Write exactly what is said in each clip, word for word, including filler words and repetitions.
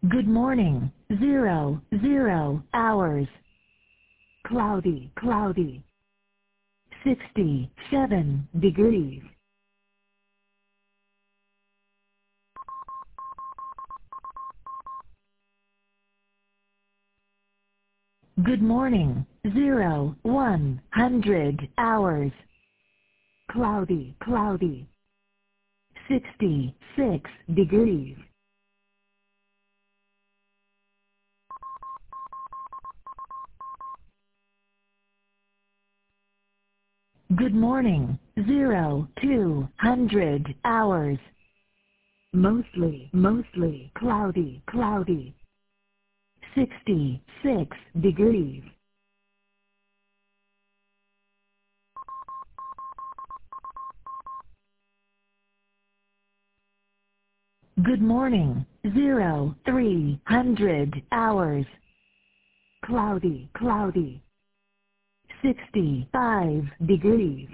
Good morning, zero, zero hours. Cloudy, cloudy. sixty-seven degrees. Good morning, zero, one hundred hours. Cloudy, cloudy. sixty-six degrees. Good morning, zero, two hundred hours. Mostly, mostly cloudy, cloudy. sixty-six degrees. Good morning, zero, three hundred hours. Cloudy, cloudy. sixty-five degrees.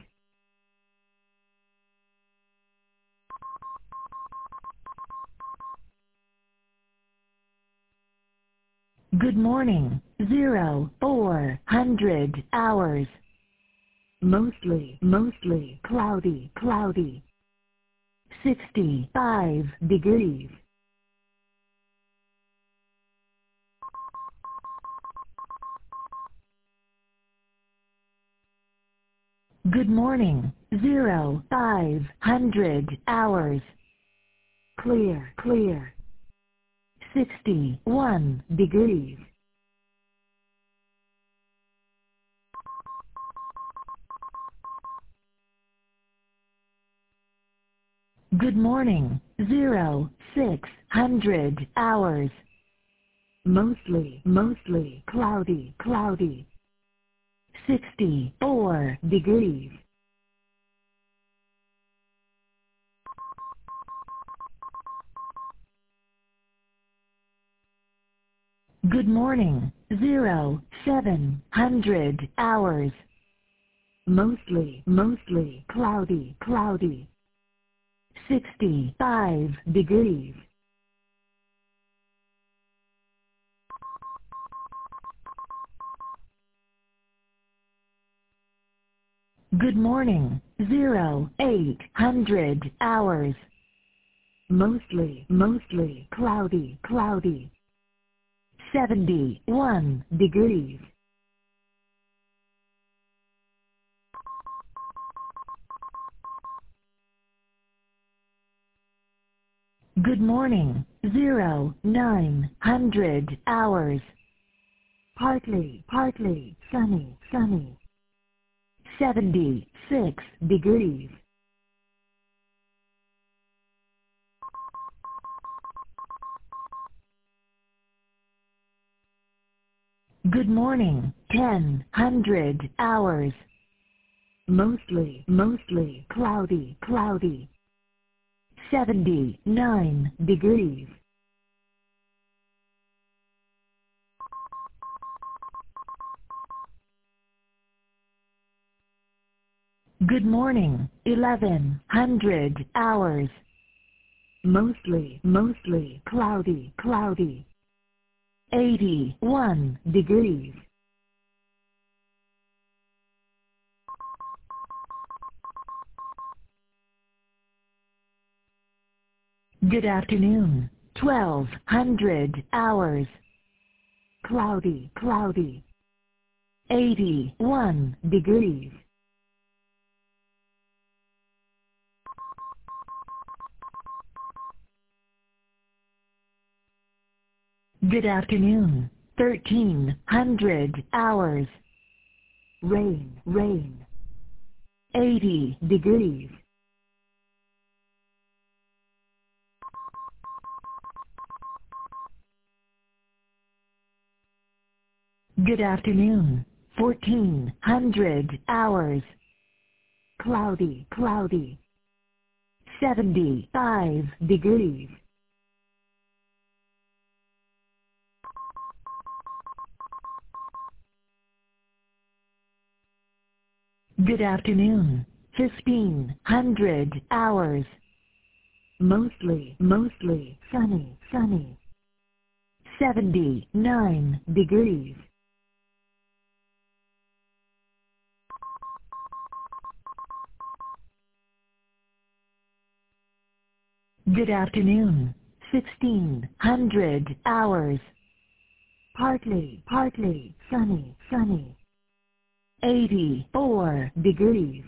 Good morning, zero, four hundred hours. Mostly, mostly cloudy, cloudy. sixty-five degrees. Good morning, zero, five hundred hours. Clear, clear. sixty-one degrees. Good morning, zero, six hundred hours. Mostly, mostly cloudy, cloudy. sixty-four degrees. Good morning, zero, seven hundred hours. Mostly, mostly cloudy, cloudy. sixty-five degrees. Good morning, zero, eight hundred hours. Mostly, mostly cloudy, cloudy. seventy-one degrees. Good morning, zero, nine hundred hours. Partly, partly sunny, sunny. seventy-six degrees. Good morning, ten hundred hours. Mostly, mostly cloudy, cloudy. seventy-nine degrees. Good morning, eleven hundred hours. Mostly, mostly cloudy, cloudy. eighty-one degrees. Good afternoon, twelve hundred hours. Cloudy, cloudy. eighty-one degrees. Good afternoon, thirteen hundred hours. Rain, rain. eighty degrees. Good afternoon, fourteen hundred hours. Cloudy, cloudy. seventy-five degrees. Good afternoon, fifteen hundred hours. Mostly, mostly sunny, sunny. seventy-nine degrees. Good afternoon. sixteen hundred hours. Partly, partly, sunny, sunny. eighty-four degrees.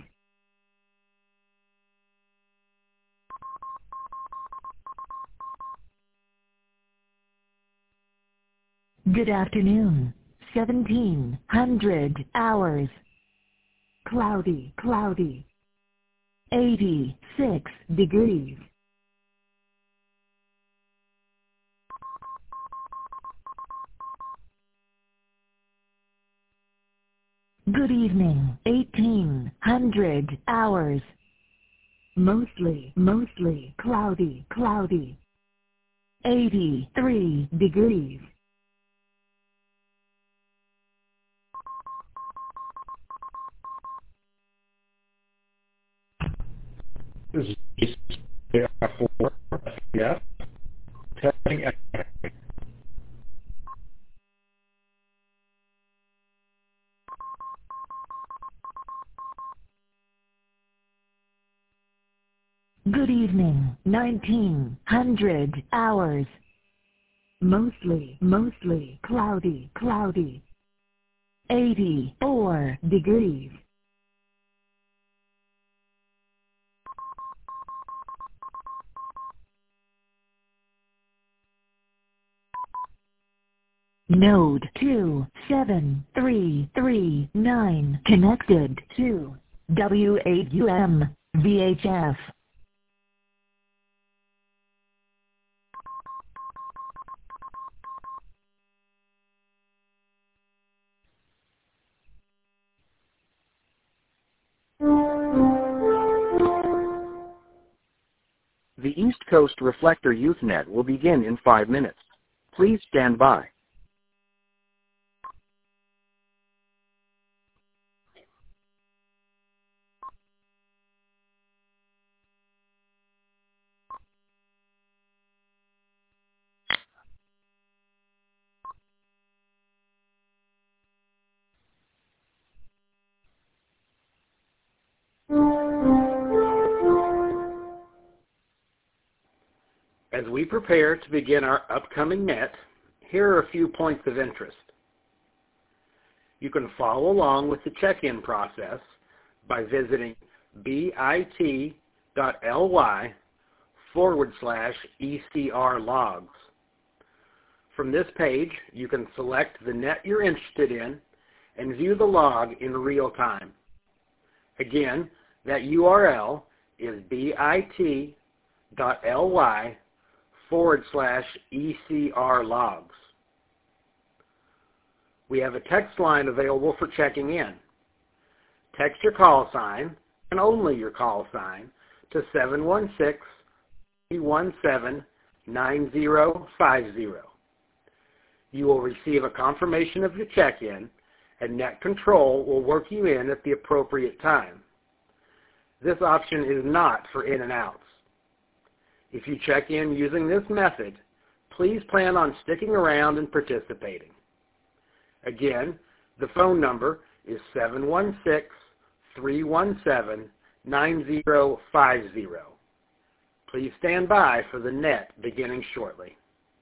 Good afternoon. seventeen hundred hours. Cloudy, cloudy. eighty-six degrees. Good evening. eighteen hundred hours. Mostly, mostly, cloudy, cloudy. eighty-three degrees. This is for yeah. Testing. Good evening. nineteen hundred hours. Mostly, mostly, cloudy, cloudy. eighty-four degrees. Node two seven three three nine connected to W eight U M V H F. The East Coast Reflector UseNet will begin in five minutes. Please stand by. As we prepare to begin our upcoming net, here are a few points of interest. You can follow along with the check-in process by visiting bit.ly forward slash ECR logs. From this page, you can select the net you're interested in and view the log in real time. Again, that U R L is bit.ly forward slash ECR logs. We have a text line available for checking in. Text your call sign, and only your call sign, to seven one six, three one seven, nine zero five zero. You will receive a confirmation of your check-in, and Net Control will work you in at the appropriate time. This option is not for in and outs. If you check in using this method, please plan on sticking around and participating. Again, the phone number is seven one six, three one seven, nine zero five zero. Please stand by for the net beginning shortly.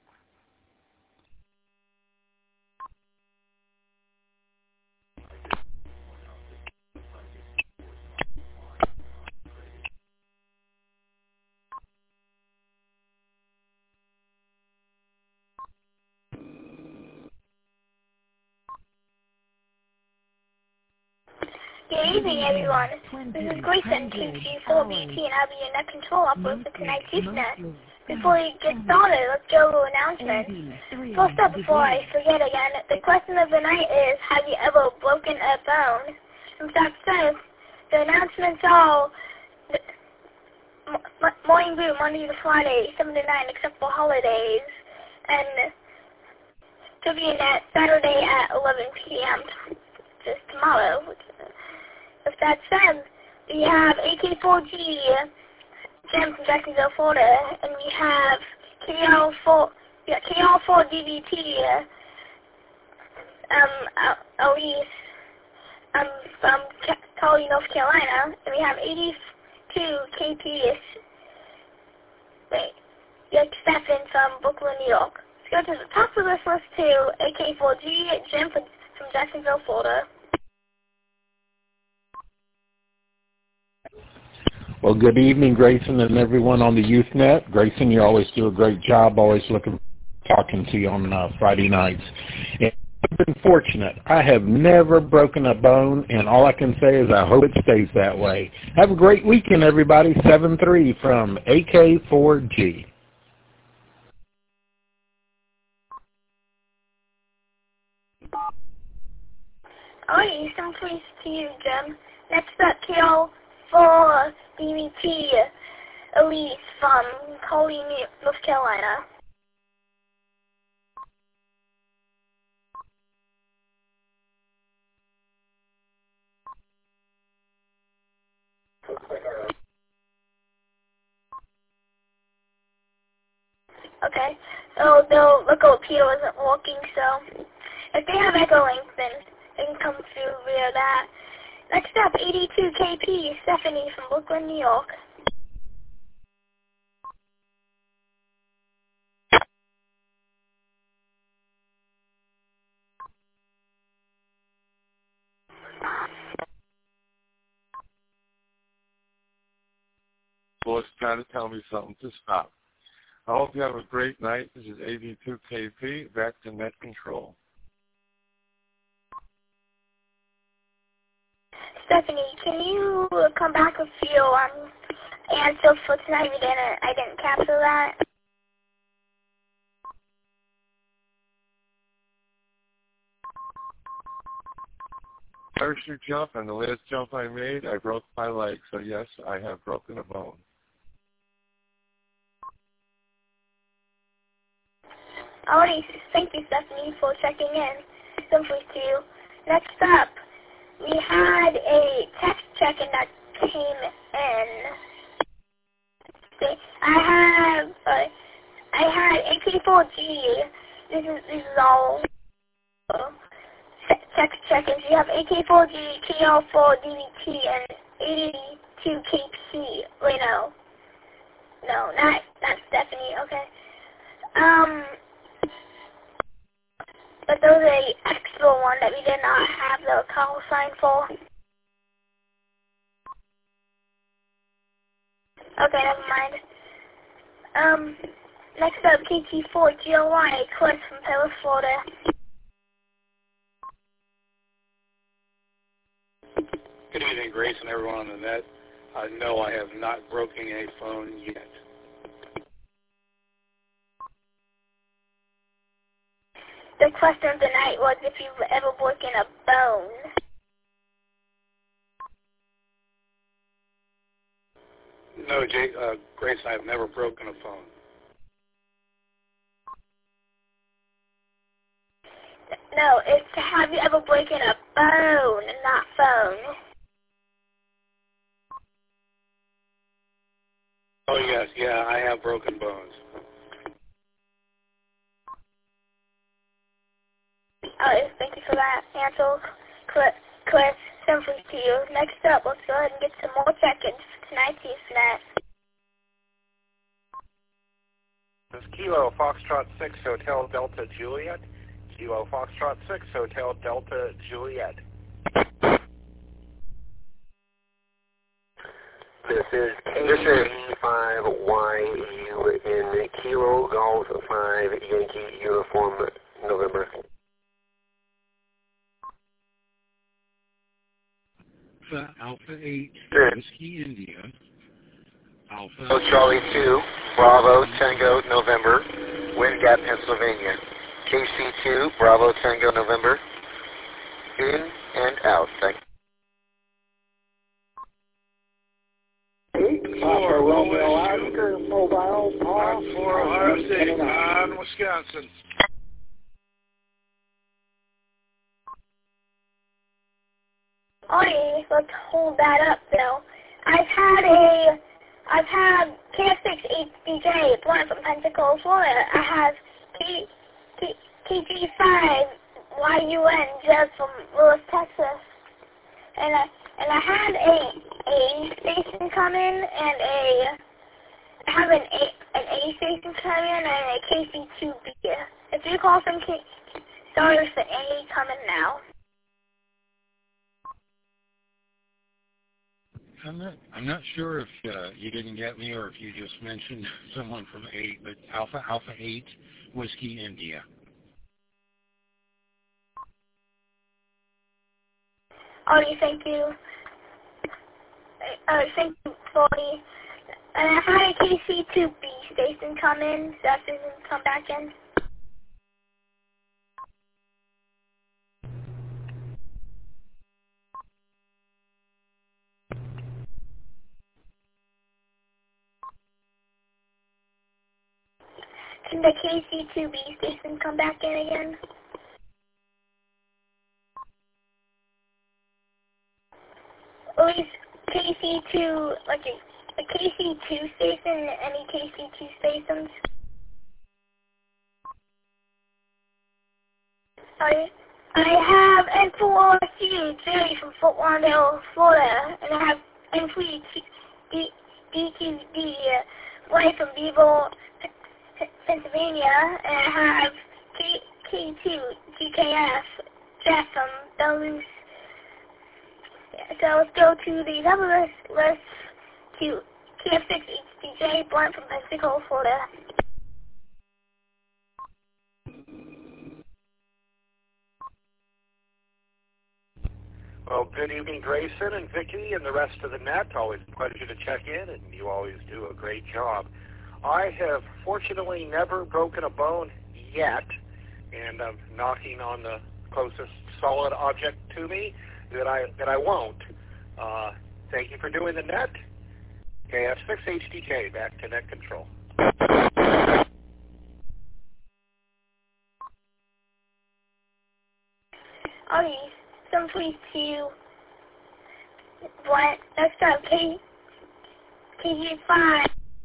Good evening, everyone. This is Grayson, two two four B T, and I'll be your net control operator for tonight's UseNet. Before we get started, let's go over announcements. First up, before I forget again, the question of the night is, have you ever broken a phone? In fact, says, the announcements are morning brew Monday to Friday, seven to nine, except for holidays, and TogiNet Saturday at eleven p m just tomorrow. With that said, we have A K four G Jam from Jacksonville, Florida, and we have K D L four we got K L four D V T, um, Elise, um, from Colony, North Carolina, and we have eighty-two K P, wait, we have Stephen from Brooklyn, New York. Let's go to the top of this list to A K four G, Jim from Jacksonville, Florida. Well, good evening, Grayson, and everyone on the YouthNet. Grayson, you always do a great job. Always looking forward to talking to you on uh, Friday nights. And I've been fortunate. I have never broken a bone, and all I can say is I hope it stays that way. Have a great weekend, everybody. seven three from A K four G. Alright, some praise to you, Jim. Next up, K L four D V T, Elise from Colony, North Carolina. Okay, so they'll look at Peter wasn't walking, so if they have echo links, then they can come through via that. Next up, eighty-two K P, Stephanie from Brooklyn, New York. Well, it's trying to tell me something to stop. I hope you have a great night. This is eighty-two K P, back to net control. Stephanie, can you come back with your um, answer for tonight? We didn't, I didn't capture that. Parachute jump, and the last jump I made, I broke my leg. So yes, I have broken a bone. Alright, thank you, Stephanie, for checking in. Simply to you. Next up, we had a text check-in that came in. I have, uh, I had A K four G. This is this is all uh, text check-ins. You have A K four G, K L four D V T, and eighty-two K P. Wait, no, no, not not Stephanie. Okay. Um. But there was a extra one that we did not have the call sign for. Okay, never mind. Um, next up, K T four G O Y, Cliff from Taylor, Florida. Good evening, Grace, and everyone on the net. Uh, no, I have not broken a phone yet. The question of the night was if you've ever broken a bone. No, Jay, uh, Grace, I have never broken a phone. No, it's have you ever broken a bone, not phone. Oh, yes, yeah, I have broken bones. Oh, thank you for that answer, Cliff. Cliff, simply to you. Next up, let's go ahead and get some more check-ins for tonight's YouthNet. This is Kilo Foxtrot six Hotel Delta Juliet. Kilo Foxtrot six Hotel Delta Juliet. This is K five Y U in Kilo Golf five Yankee Uniform November. Alpha, Alpha eight, Good. Whiskey India. Alpha. Oh, Charlie two, Bravo Tango November, Wind Gap, Pennsylvania. K C two, Bravo Tango November. In and out. Thank Eight, Four, Romeo Oscar, Mobile, Mark four, Ohio State, on Wisconsin. Okay, let's hold that up though. I've had a, I've had K F six H D J, born from Pensacola, Florida. I have P K, K, KG five Y U N just from Lewis, Texas. And I, and I had a, A station come in and a, I have an A, an A station come in and a K C two B. If you call from K, sorry, there's the A coming now. I'm not. I'm not sure if uh, you didn't get me or if you just mentioned someone from eight, but Alpha Alpha eight Whiskey India. Oh, thank you. Uh, thank you, Forty. And I had a K C two B station come in, so that doesn't come back in. Can the K C two B station come back in again? At least K C two, like a, a K C two station, any K C two stations? I, I have N four O S U, Jerry from Fort Lauderdale, Florida, and I have N three D Q D, uh, White from Beeville, Pennsylvania, and I have K, K2 G K F, Jeff from Belarus. So let's go to the other list, list to K F six H D J, Blunt from Pensacola, Florida. Well, good evening, Grayson and Vicki and the rest of the net. Always a pleasure to check in, and you always do a great job. I have fortunately never broken a bone yet, and I'm knocking on the closest solid object to me that I that I won't. Uh, thank you for doing the net. K F six H D K, back to net control. Okay, some please to what? Next up, K K G five.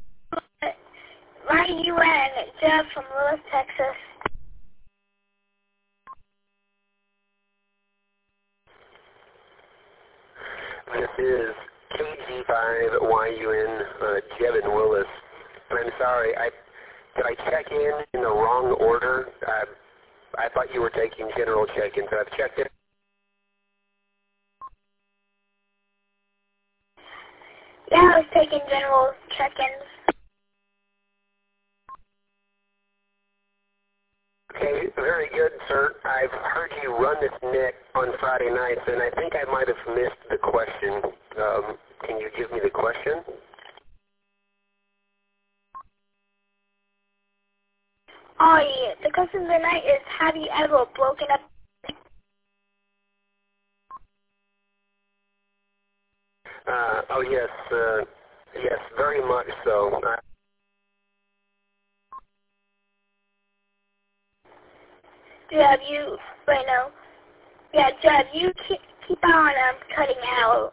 Y U N, Jeff from Lewis, Texas. This is K G five Y U N, uh, Jevin Willis. And I'm sorry, I did I check in in the wrong order? I, I thought you were taking general check-ins. I've checked it. Yeah, I was taking general check-ins. Okay, very good, sir. I've heard you run this net on Friday nights, and I think I might have missed the question. Um, can you give me the question? Oh, yeah. The question of the night is, have you ever broken up? Uh, oh, yes. Uh, yes, very much so. Uh, Jeb, you, right now. Yeah, Jeb, you keep, keep on um, cutting out.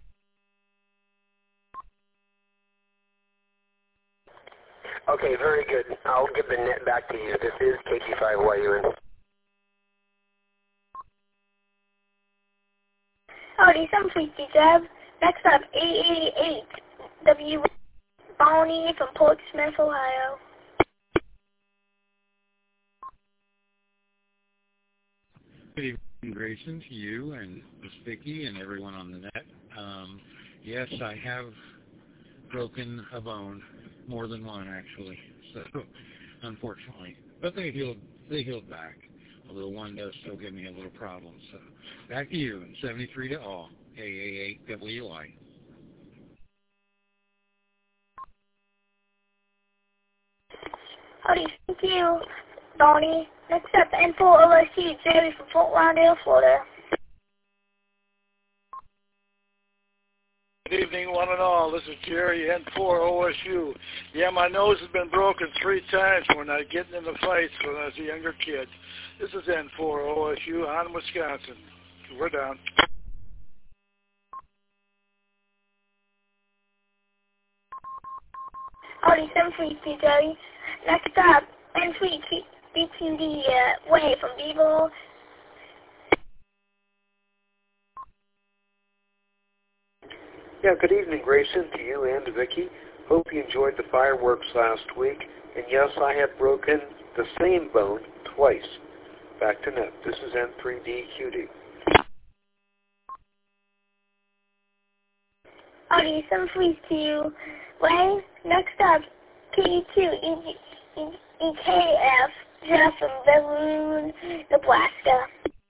Okay, very good. I'll give the net back to you. This is K G five Y U N. Howdy, some freaky Jeb. Next up, eight eighty-eight W Bonnie from Portsmouth, Ohio. Good evening, Grayson, to you and Miss Vicki and everyone on the net. Um, yes, I have broken a bone, more than one actually. So, unfortunately, but they healed. They healed back. Although one does still give me a little problem. So, back to you. And seventy-three to all. A A eight W I. Howdy, thank you, Bonnie. Next up, N four O S U, Jerry from Fort Lauderdale, Florida. Good evening, one and all. This is Jerry, N four O S U. Yeah, my nose has been broken three times when I get in the fights when I was a younger kid. This is N four O S U on Wisconsin. We're down. Howdy, some freaky Jerry. Next up, N three B Q D uh, Way from Beagle. Yeah, good evening, Grayson, to you and to Vicki. Hope you enjoyed the fireworks last week. And yes, I have broken the same bone twice. Back to net. This is N three D Q D. Audi seven three two Way. Next up, P two E K F, Jeff from Balloon, Nebraska.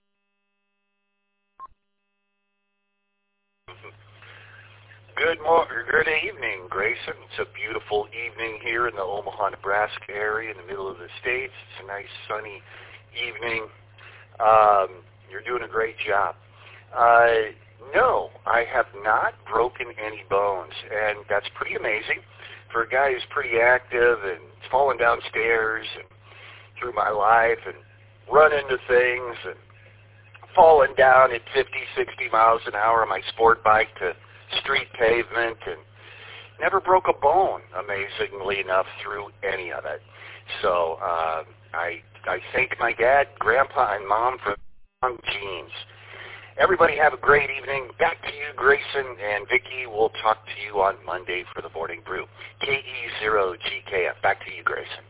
Good morning, good evening, Grayson. It's a beautiful evening here in the Omaha, Nebraska area in the middle of the States. It's a nice sunny evening. Um, you're doing a great job. Uh, no, I have not broken any bones, and that's pretty amazing for a guy who's pretty active and fallen downstairs and through my life and run into things and fallen down at fifty, sixty miles an hour on my sport bike to street pavement and never broke a bone, amazingly enough, through any of it. So uh, I I thank my dad, grandpa, and mom for strong genes. Everybody have a great evening. Back to you, Grayson and Vicki. We'll talk to you on Monday for the Morning Brew. K E zero G K F. Back to you, Grayson.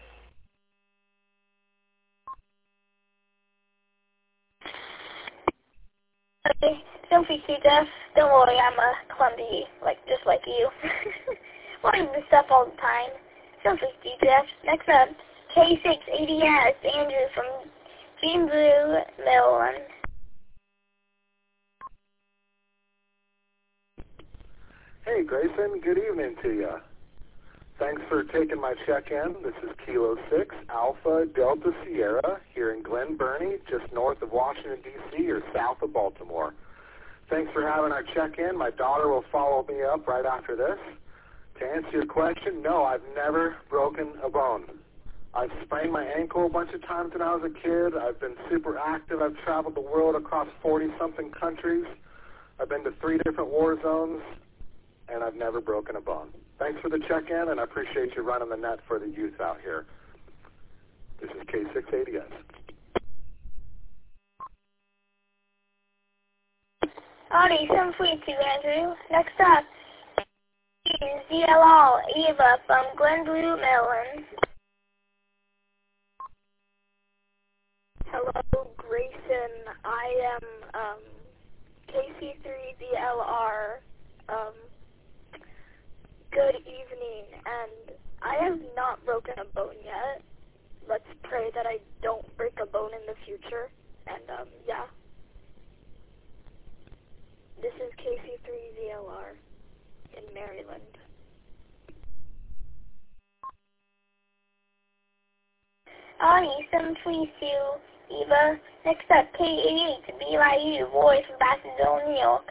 Okay, don't be too deaf. Don't worry, I'm a clumsy, like just like you. Learning this stuff all the time. Don't be too deaf. Next up, K six eighty S, Andrew from Dream Blue, Maryland. Hey, Grayson. Good evening to you. Thanks for taking my check-in. This is Kilo six, Alpha Delta Sierra, here in Glen Burnie, just north of Washington, D C, or south of Baltimore. Thanks for having our check-in. My daughter will follow me up right after this. To answer your question, no, I've never broken a bone. I've sprained my ankle a bunch of times when I was a kid. I've been super active. I've traveled the world across forty-something countries. I've been to three different war zones, and I've never broken a bone. Thanks for the check-in, and I appreciate you running the net for the youth out here. This is K six eighty S. Audi seven three two, Andrew. Next up is Z L R, Eva from Glen Blue, Maryland. Hello, Grayson. I am um, K C three Z L R. Um, good evening, and I have not broken a bone yet. Let's pray that I don't break a bone in the future, and um, yeah. This is K C three Z L R in Maryland. Audi seven three two, Eva. Next up, K eighty-eight, B Y U, Roy from Basildon, New York.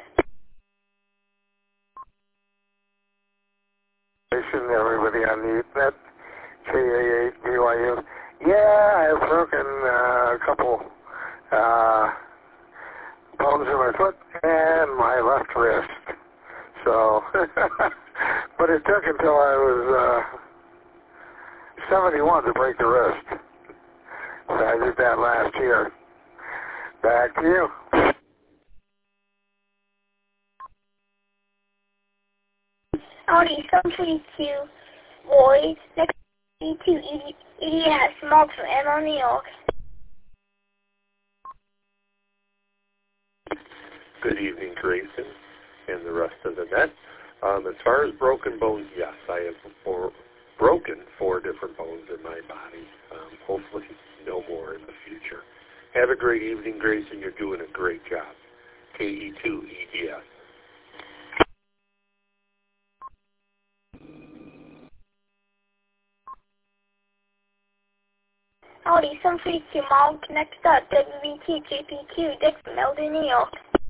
Everybody on the Ethernet, K eighty-eight, B Y U. Yeah, I've broken uh, a couple uh, bones in my foot and my left wrist. So, but it took until I was uh, seventy-one to break the wrist. So I did that last year. Back to you. Audi seven three two, Roy. Next E two, E D S, Mark from Emma, New York. Good evening, Grayson, and the rest of the net. Um, as far as broken bones, yes, I have four, broken four different bones in my body. Um, hopefully no more in the future. Have a great evening, Grayson. You're doing a great job. K E two E D S. Audi seven three two, Mark. Next up, W V T J P Q, Dick from Eldon, New York.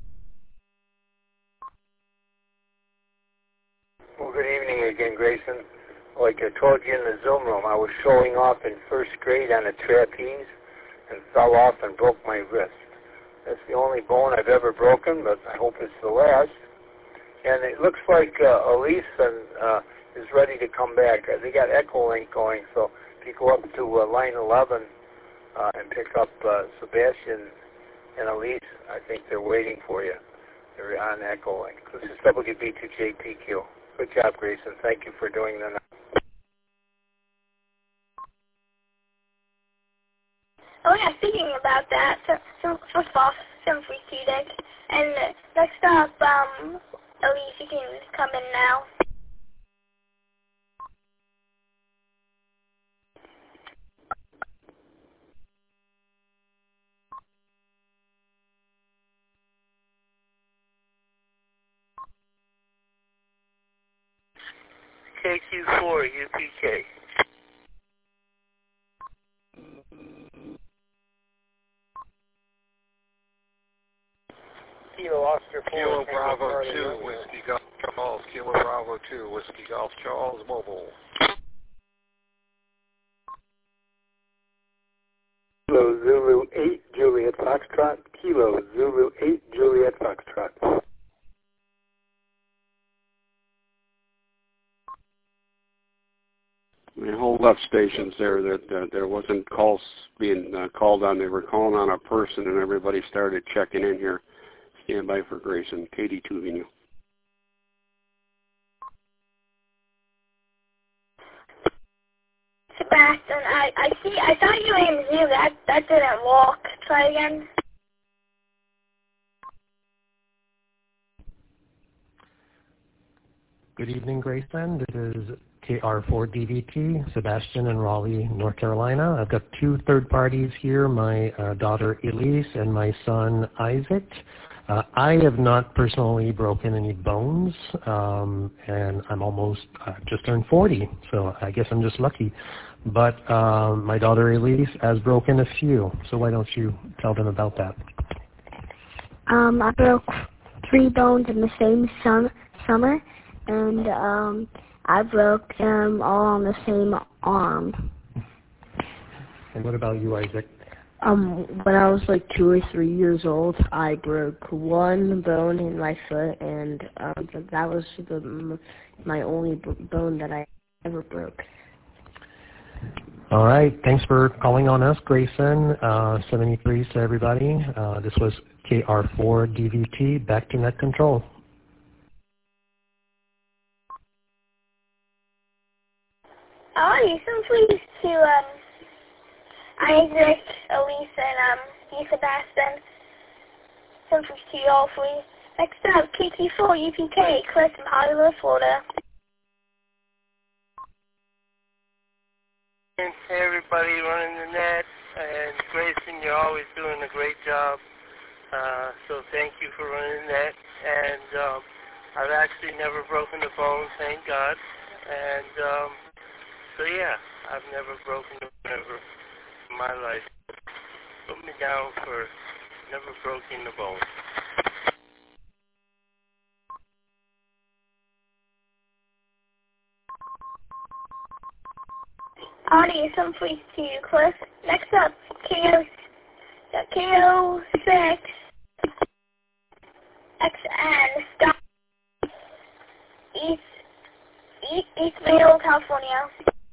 Well, good evening again, Grayson. Like I told you in the Zoom room, I was showing off in first grade on a trapeze and fell off and broke my wrist. That's the only bone I've ever broken, but I hope it's the last. And it looks like uh, Elise uh, is ready to come back. Uh, they got Echolink going, so if you go up to uh, line eleven, uh, and pick up uh, Sebastian and Elise. I think they're waiting for you. They're on Echo Link. This is W B two J P Q. Good job, Grayson. Thank you for doing the. Oh yeah, speaking about that, so, so first of all, some free students, and uh, next up, um, Elise, you can come in now. K Q four U P K. Kilo Oscar four. Kilo Bravo two, Whiskey Golf Charles. Kilo Bravo two, Whiskey Golf Charles, mobile. Kilo Zulu eight, Juliet Foxtrot. Kilo Zulu eight, Juliet Foxtrot. They hold up stations there that uh, there wasn't calls being uh, called on. They were calling on a person, and everybody started checking in here. Stand by for Grayson, K D two Venue. Sebastian, I, I see, I thought you were in Zoo. That, that didn't walk. Try again. Good evening, Grayson. This is K R four D V T, Sebastian in Raleigh, North Carolina. I've got two third parties here, my uh, daughter Elise and my son Isaac. Uh, I have not personally broken any bones, um, and I'm almost uh, just turned forty, so I guess I'm just lucky. But um, my daughter Elise has broken a few, so why don't you tell them about that? Um, I broke three bones in the same sum- summer, and um, I broke them all on the same arm. And what about you, Isaac? Um, when I was like two or three years old, I broke one bone in my foot, and um, that was the, my only b- bone that I ever broke. All right. Thanks for calling on us, Grayson. Uh, seventy-three to everybody. Uh, this was K R four D V T. Back to net control. Alrighty, so please to um, Isaac, Elise, and um, you, Sebastian. So please to you all three. Next up, K Q four U P K, Chris from Hollywood, Florida. Hey everybody running the net, and Grayson, you're always doing a great job. Uh, so thank you for running the net. And um, I've actually never broken a bone, thank God. And um, so yeah, I've never broken a bone ever in my life. Put me down for never broken a bone. Audience, some please to you, Cliff. Next up, K O six X N Stop East East East Vale, California.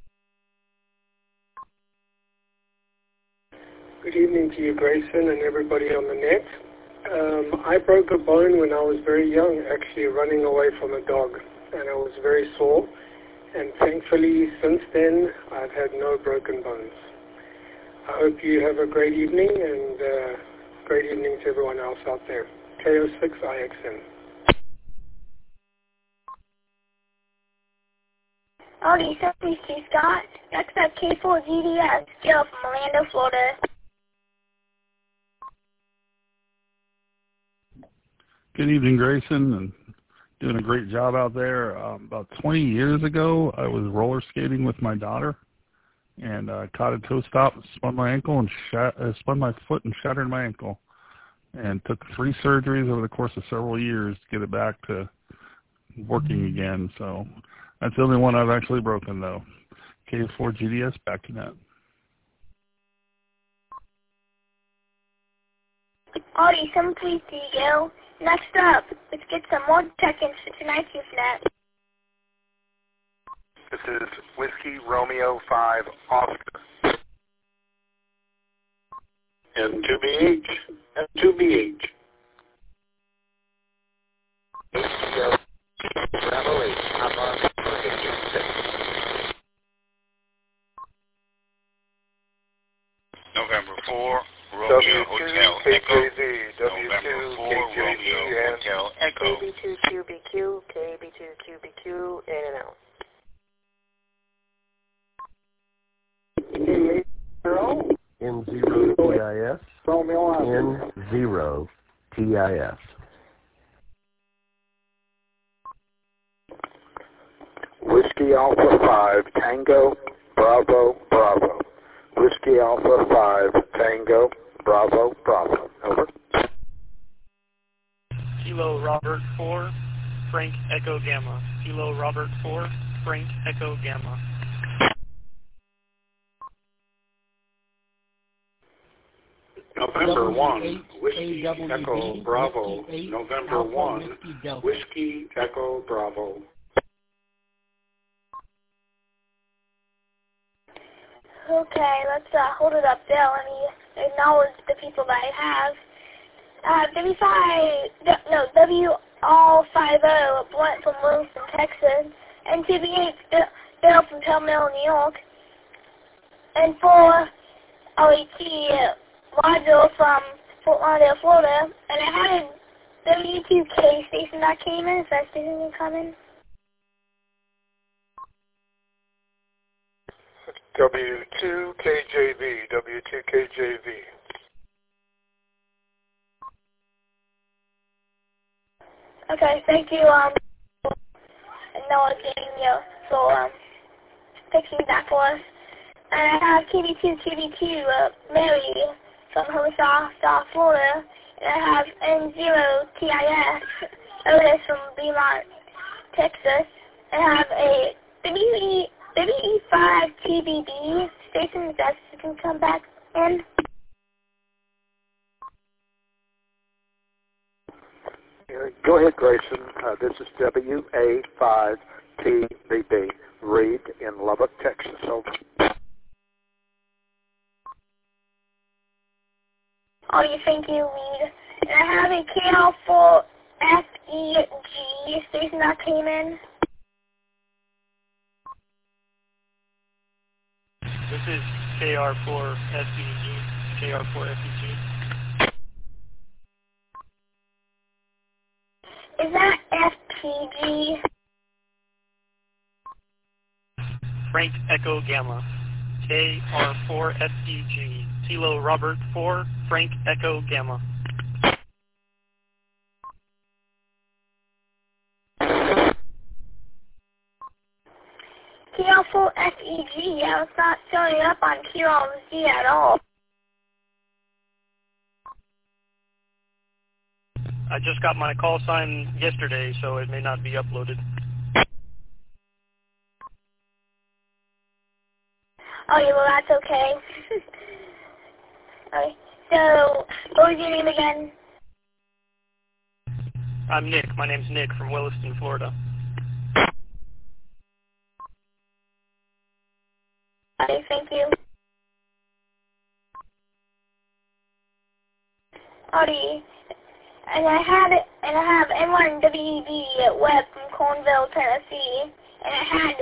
Good evening to you, Grayson, and everybody on the net. Um, I broke a bone when I was very young, actually running away from a dog, and I was very sore. And thankfully, since then, I've had no broken bones. I hope you have a great evening, and uh, great evening to everyone else out there. K O six I X N. Alrighty, so please to Scott. Next up, K four G D S, Jill from Orlando, Florida. Good evening, Grayson, and doing a great job out there. Um, about twenty years ago, I was roller skating with my daughter, and uh, caught a toe stop, spun my ankle, and shat- uh, spun my foot and shattered my ankle, and took three surgeries over the course of several years to get it back to working again. So that's the only one I've actually broken, though. K four G D S, back to net. Alrighty, some please to you, Gil. Next up, let's get some more check-ins for tonight's UseNet. This is Whiskey Romeo five Oscar. N two B H. N two B H. Bravo eight, hop on six. November four, Romeo Hotel Echo. November four, Romeo Hotel Echo. K B two Q B Q, K B two Q B Q, in and out. N zero T I S. N zero T I S. Whiskey Alpha five, Tango, Bravo, Bravo. Whiskey Alpha five, Tango, Bravo, Bravo. Over. Kilo Robert four, Frank Echo Gamma. Kilo Robert four, Frank Echo Gamma. November one, Whiskey Echo Bravo. November one, Whiskey Echo Bravo. Okay, let's uh, hold it up there. Let me acknowledge the people that I have. Uh, W five, no, W all five O, Blunt from Wilson, Texas. N two B eight, Bill from Tell Mill, New York. And four, L E T, Roger from Fort Lauderdale, Florida. And I had a W two K station that came in. Is that station coming? W two K J V, W two K J V. Okay, thank you, um, acknowledging you for, um, fixing that for us. And I have K B two Q B Q, uh, Mary from Hillside, South Florida. And I have N zero T I S, Otis from Beaumont, Texas. And I have a W E five T B B station that you can come back in. Go ahead, Grayson. Uh, this is W A five T B B, Reed in Lubbock, Texas. Over. Oh, you think you read? And I have a K L four F E G station that came in. This is K R four F E G. K R four F E G. Is that F P G? Frank Echo Gamma. K R four F E G. Kilo Robert four, Frank Echo Gamma. K L four F E G, yeah, it's not showing up on Q L Z at all. I just got my call sign yesterday, so it may not be uploaded. Oh, yeah, well, that's okay. Okay, so, what was your name again? I'm Nick. My name's Nick from Williston, Florida. Okay, thank you. Audie, and I had it, and I have N one W E B Web from Cornville, Tennessee, and I had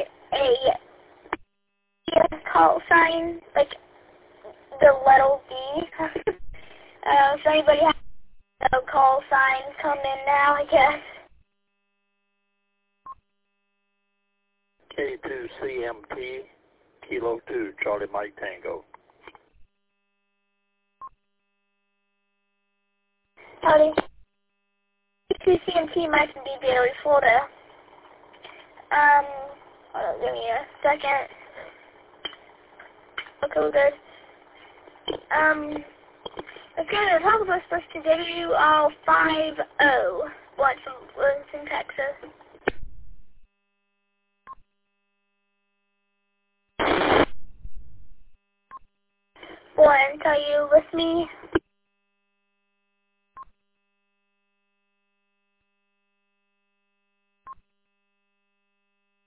a call sign, like the letter D. uh, if anybody has no call signs, come in now, I guess. K two C M T, Kilo two, Charlie Mike Tango. Howdy. K two C M T might be Bailey, Florida. Um, hold on, give me a second. Okay, we're good. Um, let's go to the top of us first to W L five O, one from Wilson, Texas. One, are you with me?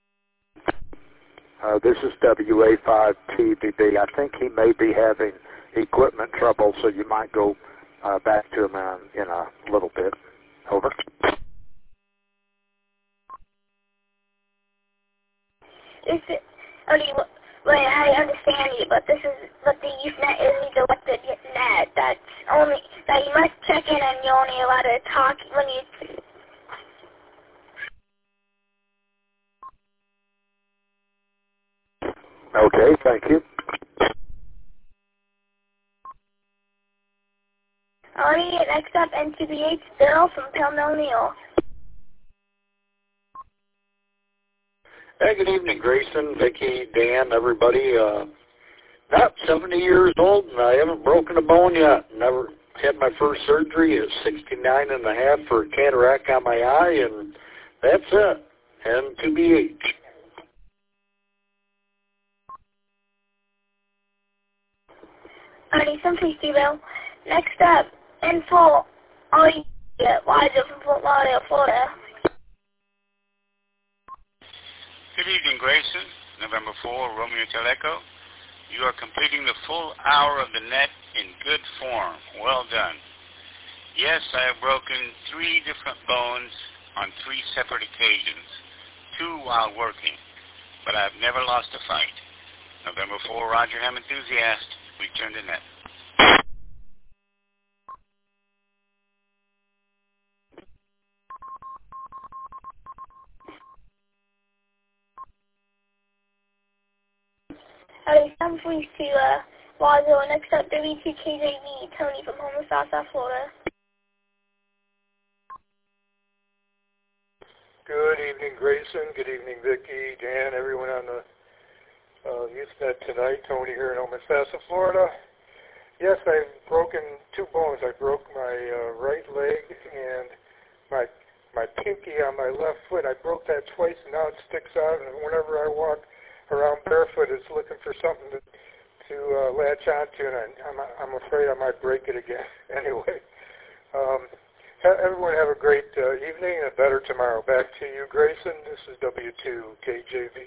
Uh, this is W A five T B B. I think he may be having equipment trouble, so you might go uh, back to them in, in a little bit. Over. Is it, okay, well, I understand you, but this is, but the Usenet is a directed net. That's only, that you must check in and you're only allowed to talk when you... Okay, thank you. Alright, next up, N two B H, Bill from Pelmill Neal. Hey, good evening, Grayson, Vicki, Dan, everybody. Uh, not seventy years old, and I haven't broken a bone yet. Never had my first surgery at sixty-nine and a half for a cataract on my eye, and that's it. N two B H. Alrighty, simply Steve-O. Next up, in full, all you get, Liza from Fort Lauderdale, Florida. Good evening, Grayson. November fourth, Romeo Teleco. You are completing the full hour of the net in good form. Well done. Yes, I have broken three different bones on three separate occasions, two while working, but I have never lost a fight. November fourth, Roger Ham Enthusiast. Return to net. Alright, some please to uh, Wazo. Next up, W two K J V, Tony from Homer, South, South Florida. Good evening, Grayson. Good evening, Vicki, Dan, everyone on the uh, Usenet tonight. Tony here in Homosassa, Florida. Yes, I've broken two bones. I broke my uh, right leg and my my pinky on my left foot. I broke that twice, and now it sticks out. And whenever I walk around barefoot, it's looking for something to to uh, latch onto, and I, I'm I'm afraid I might break it again. Anyway, um, ha- everyone have a great uh, evening and a better tomorrow. Back to you, Grayson. This is W two K J V.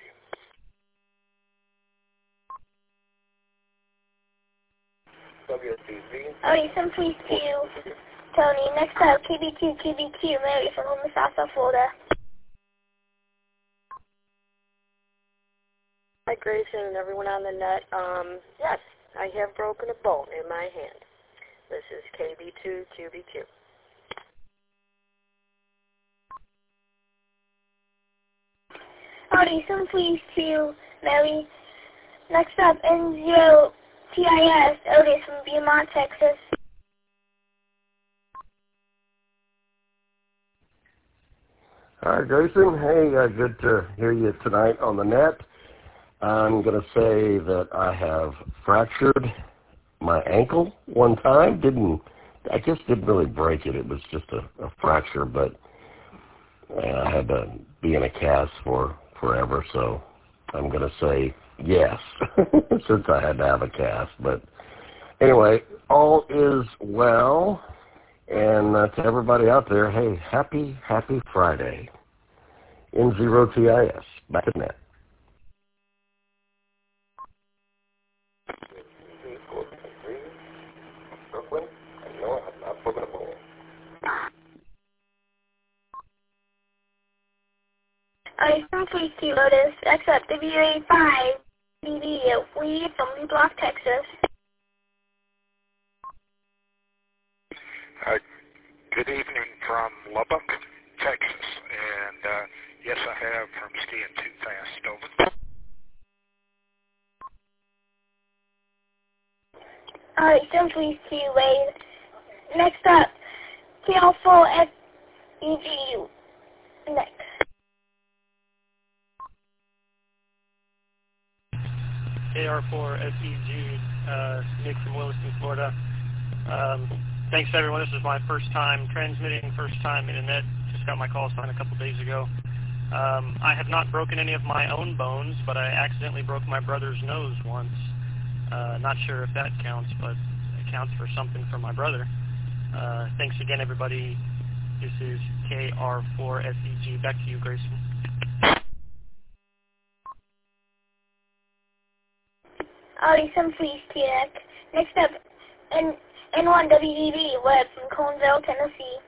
W two V. Alright, some please to Tony. Next up, K B two K B Q, Mary from Homer, South, South Florida. Hi, Grayson and everyone on the net. Um, yes, I have broken a bone in my hand. This is K B two Q B Q. Alrighty, some please to Mary. Next up, N zero T I S, Otis from Beaumont, Texas. Hi, Grayson. Hey, uh, good to hear you tonight on the net. I'm going to say that I have fractured my ankle one time. Didn't, I just didn't really break it. It was just a, a fracture, but uh, I had to be in a cast for forever, so I'm going to say yes, since I had to have a cast. But anyway, all is well. And uh, to everybody out there, hey, happy, happy Friday. N zero T I S, back to net. I simply see Lotus, except W A five, D D, Weed from New Block, Texas. Uh, good evening from Lubbock, Texas, and uh, yes, I have from skiing too fast. Over. Alright, simply see Wade. Next up, K L four S E G. Next. K R four S E G, uh, Nick from Williston, Florida. Um, thanks to everyone. This is my first time transmitting, first time internet. Just got my call signed a couple days ago. Um, I have not broken any of my own bones, but I accidentally broke my brother's nose once. Uh, not sure if that counts, but it counts for something for my brother. Uh, thanks again, everybody. This is K R four S E G. Back to you, Grayson. Alright, some please, T X. Next up, N N1 W D B, Webb from Coneville, Tennessee.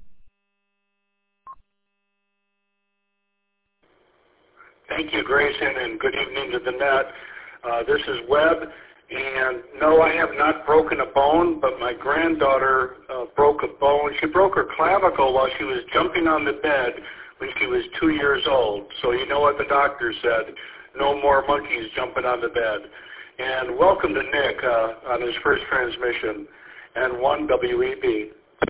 Thank you, Grayson, and good evening to the net. Uh, this is Webb, and no, I have not broken a bone, but my granddaughter uh, broke a bone. She broke her clavicle while she was jumping on the bed when she was two years old. So you know what the doctor said, no more monkeys jumping on the bed. And welcome to Nick uh, on his first transmission, N one W E B.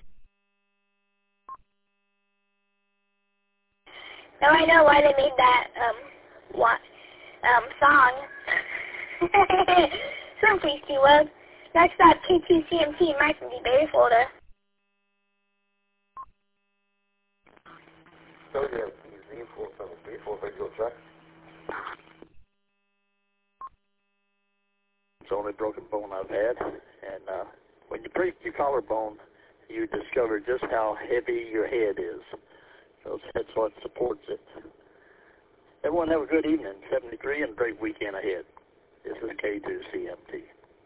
Now I know why they made that um what um song. Some please do well. Next up, K two C M T, Mike from Bay, Florida. So yeah, Z four seven three four radio check. It's the only broken bone I've had, and uh, when you break your collarbone, you discover just how heavy your head is. So that's what supports it. Everyone have a good evening, seventy-three, and a great weekend ahead. This is K two C M T.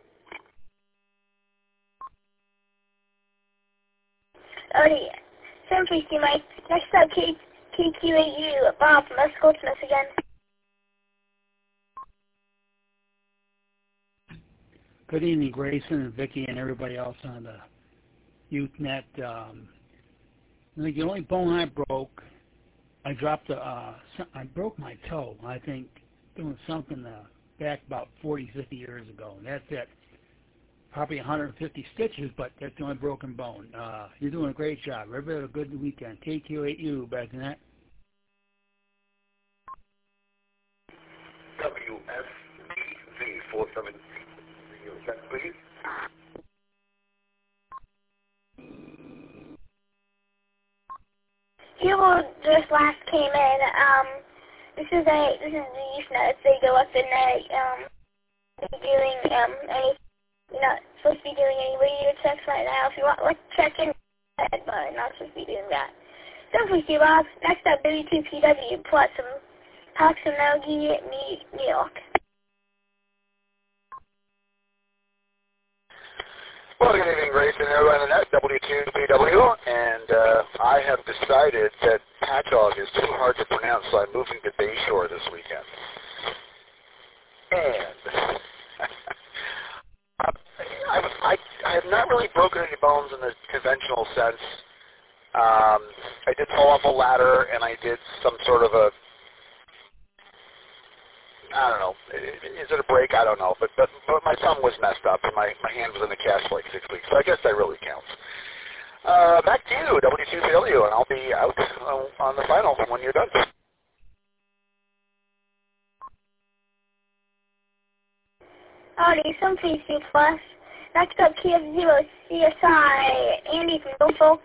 Alrighty, seven three C Mike. Next up, K Q eight U, Bob from Escoltsmith again. Good evening, Grayson and Vicki and everybody else on the YouthNet. Um, the only bone I broke, I dropped a, uh, I broke my toe, I think, doing something uh, back about forty, fifty years ago. And that's it. Probably one hundred fifty stitches, but that's the only broken bone. Uh, you're doing a great job. Everybody have a good weekend. K Q eight U, back in that. W S V four seven zero, check please. People just last came in. Um, this is a this is the YouthNet. They go up in there. Um, they're doing um any. You're not supposed to be doing any radio checks right now. If you want, let's check in. But not supposed to be doing that. Don't forget, Bob. Next up, W two P W plus some Toxinogi, New York. Well, good evening, Grayson. Everyone on the net, W two P W, and uh, I have decided that Patchogue is too hard to pronounce, so I'm moving to Bayshore this weekend. And I, I, I have not really broken any bones in the conventional sense. Um, I did fall off a ladder, and I did some sort of a, I don't know, is it a break? I don't know, but, but, but my thumb was messed up, and my, my hand was in the cast for like six weeks, so I guess that really counts. Uh, back to you, W two P W, and I'll be out uh, on the final when you're done. Alrighty, some P C plus. Next up, K F zero C S I, Andy from Norfolk.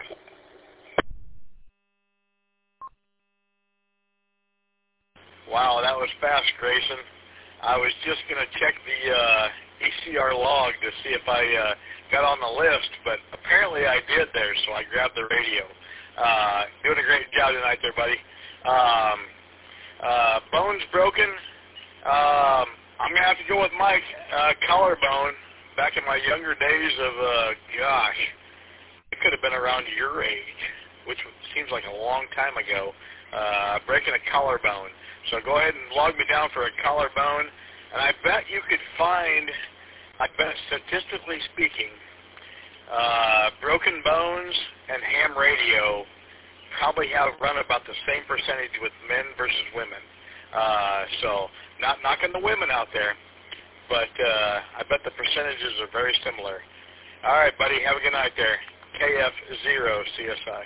Wow, that was fast, Grayson. I was just going to check the uh, E C R log to see if I uh, got on the list, but apparently I did there, so I grabbed the radio. Uh, doing a great job tonight there, buddy. Um, uh, bones broken. Um, I'm going to have to go with Mike. Uh, collarbone. Back in my younger days of, uh, gosh, it could have been around your age, which seems like a long time ago, uh, breaking a collarbone. So go ahead and log me down for a collarbone, and I bet you could find, I bet statistically speaking, uh, broken bones and ham radio probably have run about the same percentage with men versus women. Uh, so not knocking the women out there, but uh, I bet the percentages are very similar. All right, buddy, have a good night there. K F zero C S I.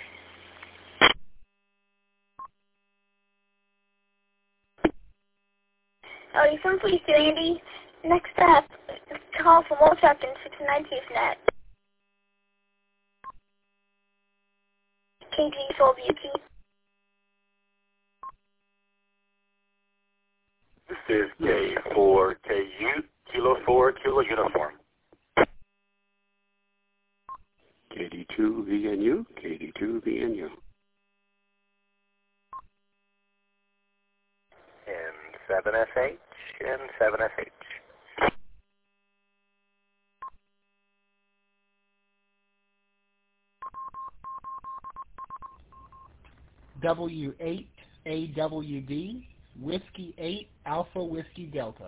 Oh, you some please do, Andy. Next up, call from Wolchuk in six ninety net. K G four Beauty. This is K four K U, Kilo four, Kilo Uniform. K D two V N U, K D two V N U. And seven S H and seven S H. W eight A W D, Whiskey eight, Alpha Whiskey Delta.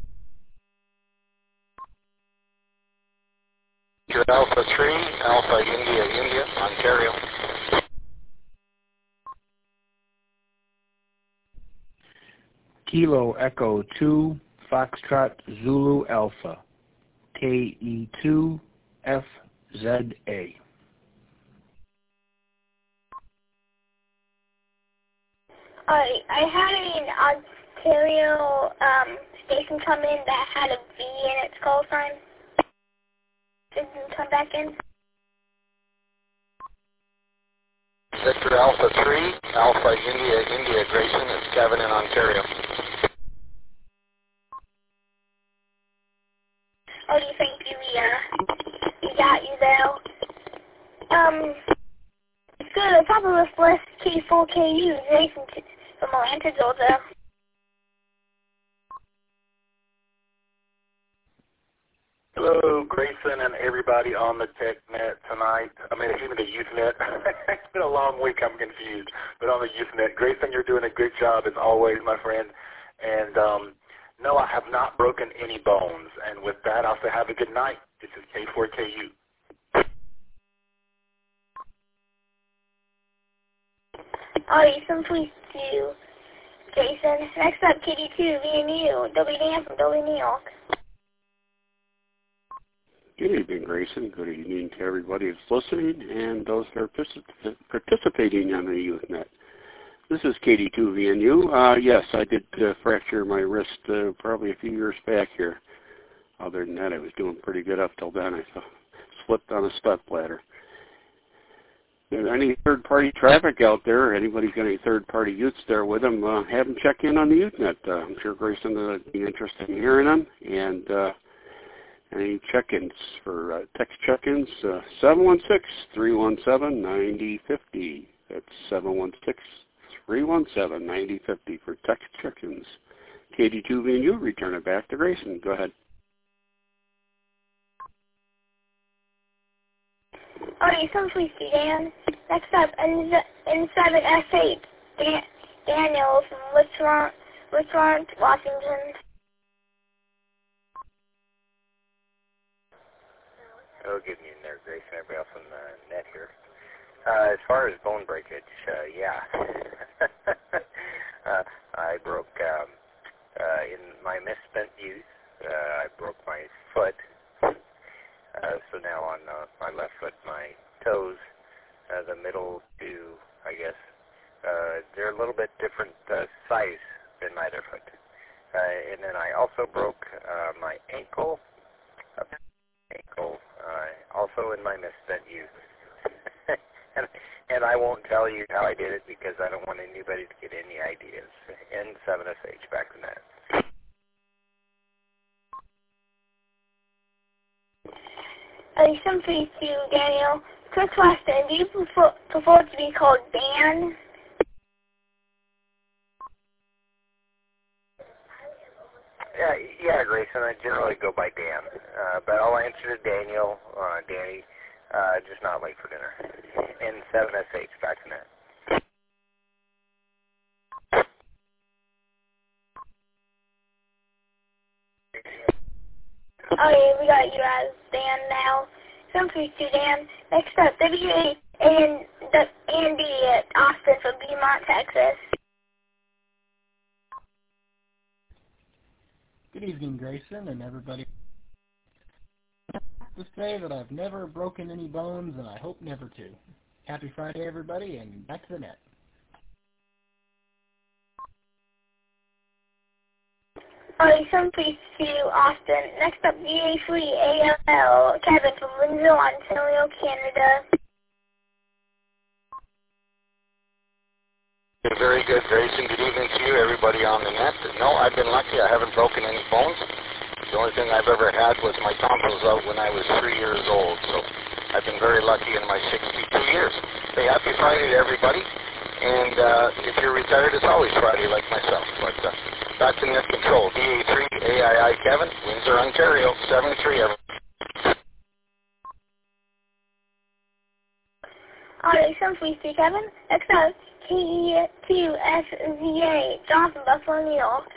Alpha three, Alpha India, India, Ontario. Kilo Echo two, Foxtrot Zulu Alpha, K E two F Z A. I I had an Ontario um, station come in that had a V in its call sign. Didn't come back in. Victor Alpha three, Alpha India, India, Grayson. It's Kevin in Ontario. Oh, do you think you, uh, you got you there? Um, it's good. The top of the list, K four K U, Jason from Atlanta, Georgia. Hello, Grayson and everybody on the TechNet tonight. I mean, even the YouthNet. It's been a long week. I'm confused. But on the YouthNet, Grayson, you're doing a good job as always, my friend. And um, no, I have not broken any bones. And with that, I'll say have a good night. This is K four K U. Awesome, please do, Jason. Next up, Kitty two, V and U, W Dan from Dublin, New York. Good evening, Grayson. Good evening to everybody that's listening and those that are particip- participating on the YouthNet. This is K D two V N U. Uh, yes, I did uh, fracture my wrist uh, probably a few years back here. Other than that, I was doing pretty good up till then. I slipped on a step ladder. If any third-party traffic out there, anybody's got any third-party youths there with them, uh, have them check in on the YouthNet. Uh, I'm sure Grayson would be interested in hearing them. And uh, any check-ins for uh, text check-ins, uh, seven one six, three one seven, nine zero five zero. That's seven one six, three one seven, nine zero five zero for text check-ins. K D two V N U, return it back to Grayson. Go ahead. Okay, so please do, Dan. Next up, N seven S eight, Dan Daniel from Richmond, Richmond, Washington. Oh, good evening there, Grayson, everybody else on the net here. Uh, as far as bone breakage, uh, yeah. uh, I broke, um, uh, in my misspent youth, uh, I broke my foot. Uh, so now on uh, my left foot, my toes, uh, the middle two, I guess, uh, they're a little bit different uh, size than my other foot. Uh, and then I also broke uh, my ankle, uh, ankle, uh, also in my misspent youth. and, and I won't tell you how I did it because I don't want anybody to get any ideas. N seven S H, back to that. Uh, something to Daniel. Quick question. Do you prefer, prefer to be called Dan? Yeah, yeah, Grayson, I generally go by Dan. Uh, but I'll answer to Daniel, uh, Danny, uh, just not late for dinner. N seven S H, back to that. Okay, we got you as Dan now. Something to Dan. Next up, W A and Andy at Austin from Beaumont, Texas. Good evening, Grayson, and everybody. I have to say that I've never broken any bones, and I hope never to. Happy Friday, everybody, and back to the net. Alright, something to Austin. Next up, V A three A L L, Kevin from Windsor, Ontario, Canada. Very good, Grayson. Good evening to you, everybody on the net. No, I've been lucky. I haven't broken any bones. The only thing I've ever had was my tonsils out when I was three years old. So I've been very lucky in my sixty-two years. Say happy Friday to everybody. And uh, if you're retired, it's always Friday like myself. But uh, back to net control. V A three A I I Kevin, Windsor, Ontario, seven three. Audio seven three three Kevin. Next up, K E two S Z A, John from Buffalo, New York.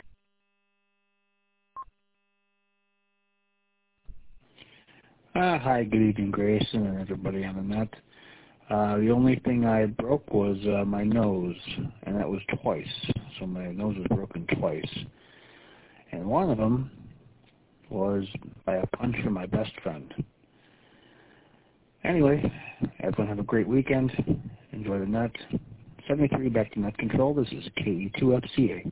Uh, hi, good evening, Grayson, and everybody on the net. Uh, the only thing I broke was uh, my nose, and that was twice. So my nose was broken twice. And one of them was by a punch from my best friend. Anyway, everyone have a great weekend. Enjoy the net. seventy-three back to net control. This is K E two F C A.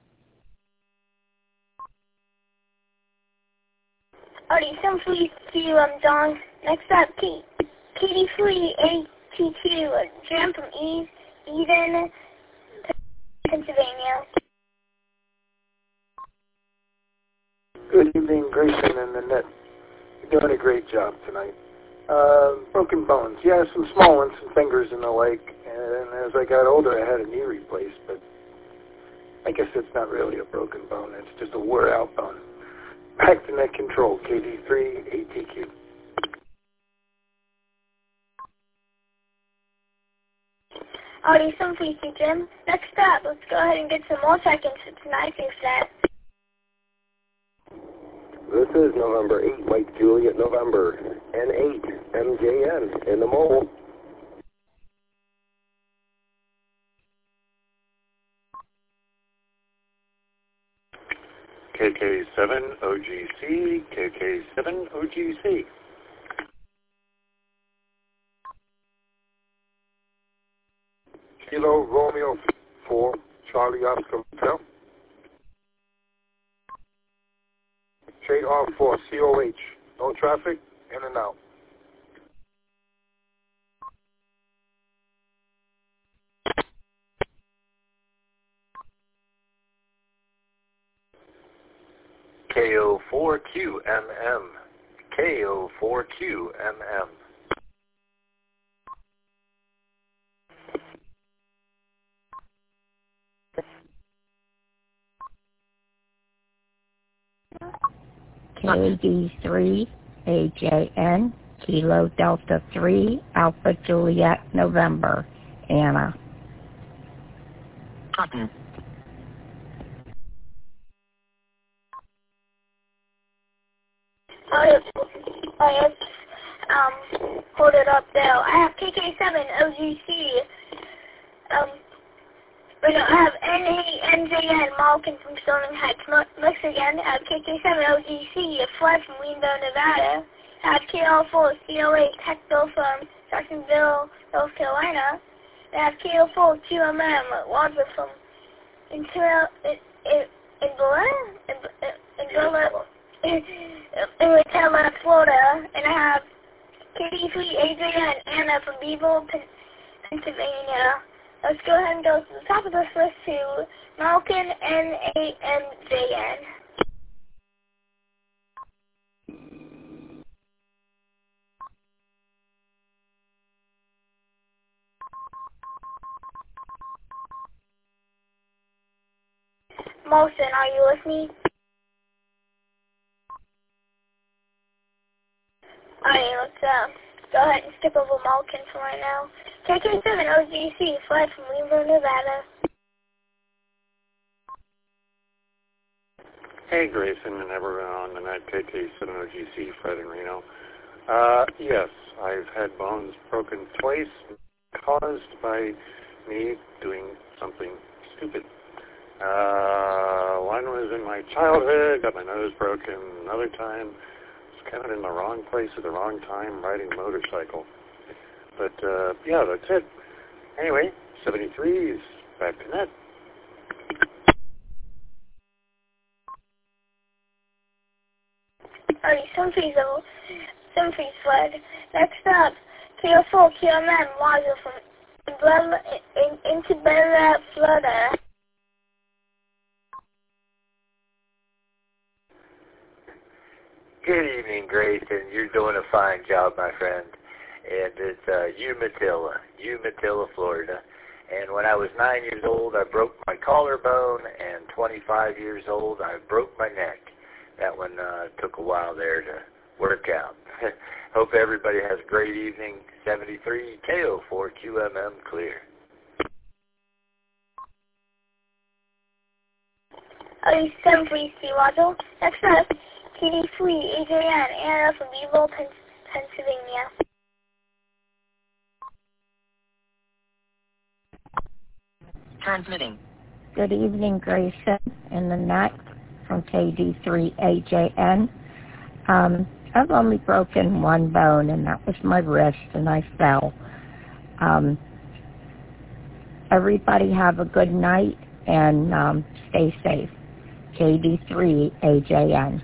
Alright, some free to um, John. Next up, K D three A T two, Jam from Eve, Eden, Pennsylvania. Good evening, Grayson and the net. You're doing a great job tonight. Uh, broken bones. Yeah, some small ones, some fingers and the like. And as I got older, I had a knee replaced, but I guess it's not really a broken bone. It's just a wore-out bone. Back to net control, K D three A T Q. Alright, some free to Jim. Next up, let's go ahead and get some more seconds for tonight's set. This is November eighth, Mike Juliet November, N eight M J N in the mobile. K K seven O G C, K K seven O G C. Kilo Romeo four, Charlie Oscar Hotel. Trade R four, C O H, no traffic, in and out. K O four Q M M, K O four Q M M. K D three A J N, Kilo Delta three, Alpha Juliet November, Anna. Button. I have, I have, um, hold it up there. I have K K seven O G C, um, but I have N A N J N, Malkin from Stoning Heights, Michigan. I have K K seven O G C, a flight from Greenville, Nevada. I have K L four C O eight, Techville from Jacksonville, North Carolina. I have K L four Q M M, Wadsworth from Intel, in, in, in Berlin, in, in Berlin. In Witella, Florida, and I have K D three A J N, Anna from Beeville, Pennsylvania. Let's go ahead and go to the top of this list to Malkin, N A N J N. Molson, are you with me? Alright, let's uh, go ahead and skip over Malkin for right now. K K seven O G C, flight from Greenville, Nevada. Hey, Grayson and everyone on the net, K K seven O G C, Fred and Reno. Uh, yes, I've had bones broken twice, caused by me doing something stupid. Uh, one was in my childhood, got my nose broken. Another time, kind of in the wrong place at the wrong time riding a motorcycle. But, uh, yeah, that's it. Anyway, seventy-three is back to net. Alright, Something's over. Something's fled. Next up, K O four Q M M, Wadsworth from Bella, in, into Bella, Florida. Good evening, Grayson. You're doing a fine job, my friend. And it's uh, Umatilla, Umatilla, Florida. And when I was nine years old, I broke my collarbone, and twenty-five years old, I broke my neck. That one uh, took a while there to work out. Hope everybody has a great evening. seventy-three K O four Q M M clear. Oh, seven three C Waddle. Next up, T D three A J N, Anna from Beeville, Pennsylvania. Transmitting. Good evening, Grayson in the net from K D three A J N. Um, I've only broken one bone, and that was my wrist, and I fell. Um, everybody have a good night, and um, stay safe. K D three A J N.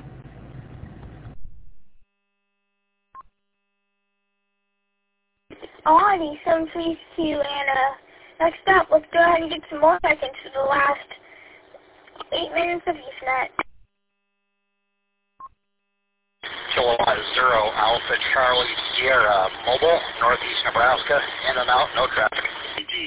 Alrighty, seven three Q, and uh, next up, let's go ahead and get some more seconds for the last eight minutes of Usenet. Kilowatt Zero Alpha Charlie Sierra Mobile, Northeast Nebraska, in and out, no traffic. G.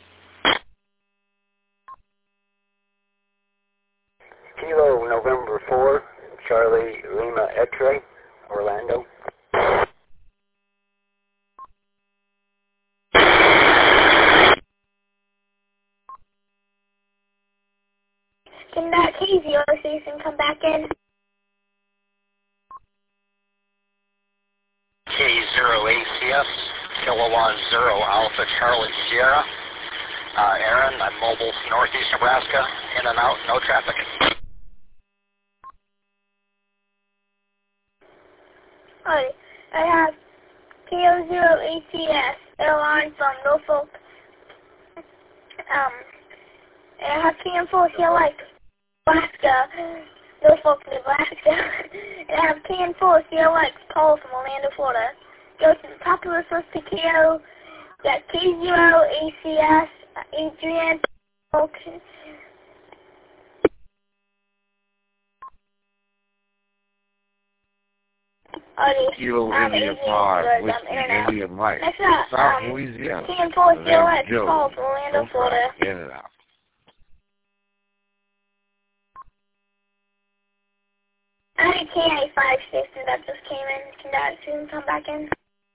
Kilo November four, Charlie Lima X-ray, Orlando. Can that K zero station come back in? K zero A C S, Kilowatt Zero Alpha Charlie Sierra. Uh, Aaron, I'm mobile, Northeast Nebraska, in and out, no traffic. Alright, I have K O zero A C S, airline from Norfolk. Um, and I have K M four C L X, Nebraska, Norfolk, Nebraska. And I have K M four C L X, Paul from Orlando, Florida. Go to the top of the list to K O, got K zero A C S, Adrian, okay. Kilo um, India Adrian, five, um, Whiskey India Mike, Next up, South um, Louisiana. K M four C L X, Joe, Paul from Orlando, no Florida. traffic, in and out. I had a K A five station that just came in. Can that soon come back in?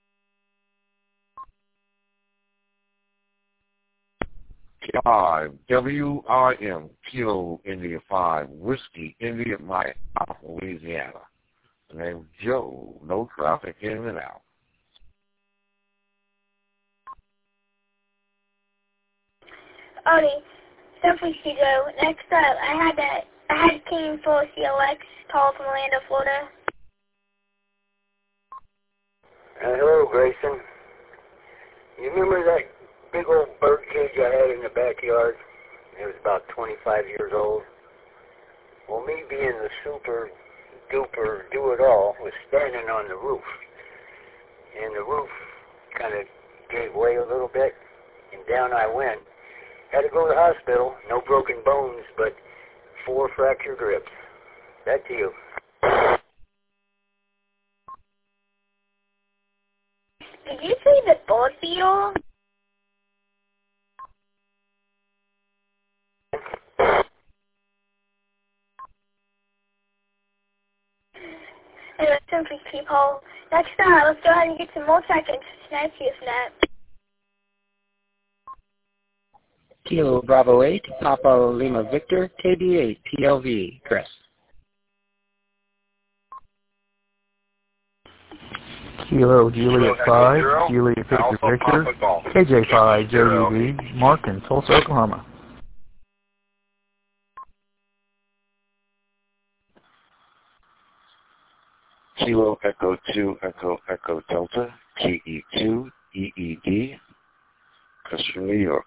Five W I M Kilo India five Whiskey India Mike, South Louisiana. The name Joe, no traffic in and out. Alrighty, simply to go. Next up, I had that. I had K M four C L X call from Orlando, Florida. Uh, hello, Grayson. You remember that big old bird cage I had in the backyard? It was about twenty-five years old. Well, me being the super duper do-it-all was standing on the roof. And the roof kind of gave way a little bit, and down I went. Had to go to the hospital. No broken bones, but four fractured ribs. Back to you. Did you say the board beetle? Anyway, simply keep hold. Next up, let's go ahead and get some more seconds for tonight's Usenet. Kilo Bravo eight, Papa Lima Victor, K B eight, P L V, Chris. Kilo Juliet five, Juliet Victor Victor, K J five, J U V, Mark in Tulsa, Oklahoma. Kilo Echo two, Echo Echo Delta, K E two, E E D, Custer, New York.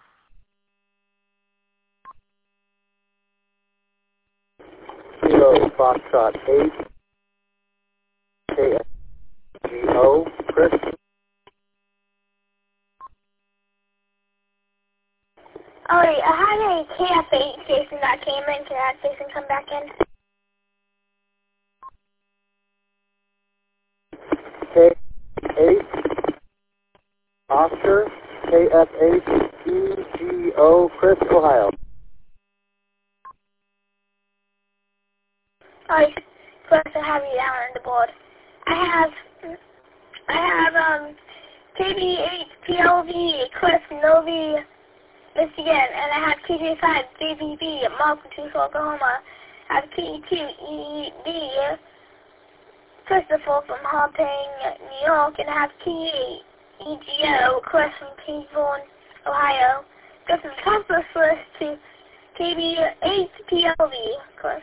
Kilo Foxtrot eight, K G O, Chris. Alright, I had a K F eight station that came in. Can that station come back in? K eight, Oscar, K F eight, E G O, Chris, Ohio. Alright, first I have you down on the board. I have I have um, K B eight P L V, Cliff Novi, Michigan, and I have K J five J V B, Malcolm, Tulsa, Oklahoma. I have K E two E E D, Christopher from Hoping, New York, and I have K E eight E G O, Chris from Kingsville, Ohio. Go from the top of this list to K B eight P L V, Chris.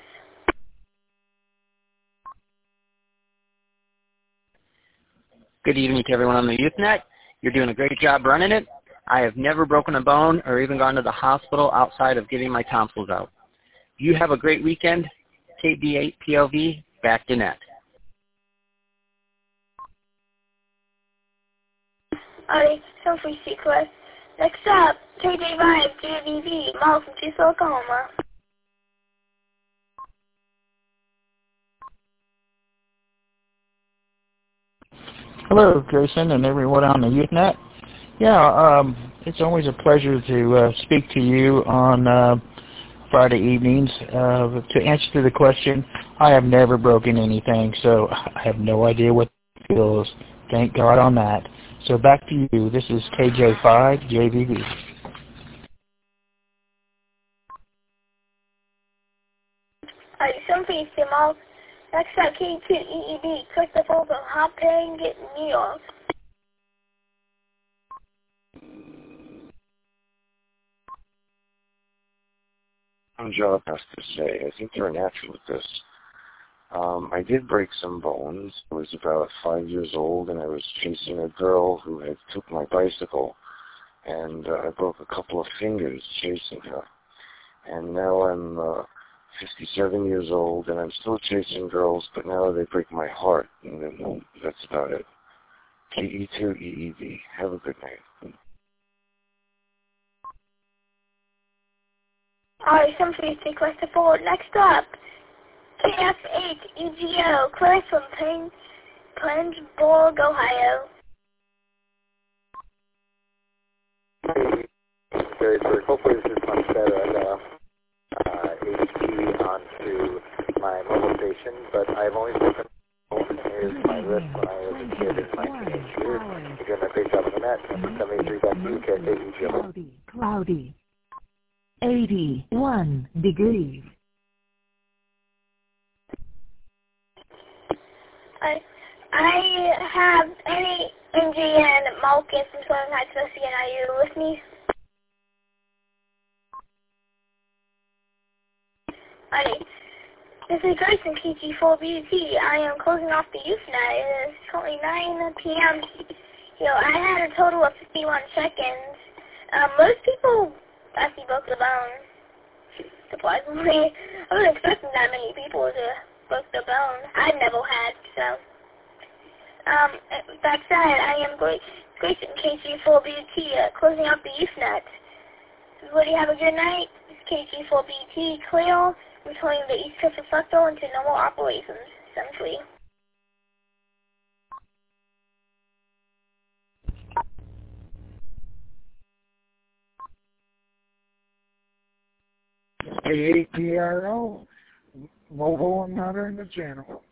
Good evening to everyone on the YouthNet. You're doing a great job running it. I have never broken a bone or even gone to the hospital outside of getting my tonsils out. You have a great weekend. K B eight P L V, back to net. Alright, so free Chris. Next up, K J five J V B, Miles from Tulsa, Oklahoma. Hello, Grayson, and everyone on the YouthNet. Yeah, um, it's always a pleasure to uh, speak to you on uh, Friday evenings. Uh, to answer the question, I have never broken anything, so I have no idea what it feels. Thank God on that. So back to you. This is K J five J V B. Alright, so free Miles. Next up, K two E E D, Christopher from Hoping, New York. I'm Joe has to say. I think you're a natural with this. Um, I did break some bones. I was about five years old, and I was chasing a girl who had took my bicycle, and uh, I broke a couple of fingers chasing her. And now I'm uh, fifty-seven years old, and I'm still chasing girls, but now they break my heart, and then that's about it. K E two E E V. Have a good night. Alright, some free Christopher. Next up, K F eight E G O, Claire from Plain, Plainsboro, Ohio. Very good. Hopefully this is much better. I got a uh, H P onto my mobile station, but I've only broken is my wrist when I was a kid in nineteen eighty-two. You're doing a great job on the net. Number seventy-three back to you, K F eight E G O. Cloudy, cloudy. eighty-one degrees. I, I have any M G N Malkin from Southern Heights, Michigan. Are you with me? Alright. This is Grayson, K G four B T. I am closing off the YouthNet. It is currently nine P M You know, I had a total of fifty-one seconds. Um, most people actually broke the bone. Surprisingly, I wasn't expecting that many people to break the bone. I never had, so. Um, that said, I am Grayson, K G four B T, uh, closing out the YouthNet. Everybody have a good night. This is K G four B T, Cleo, returning the East Coast Reflector into normal operations. Essentially. A A P R O, mobile and not in the channel.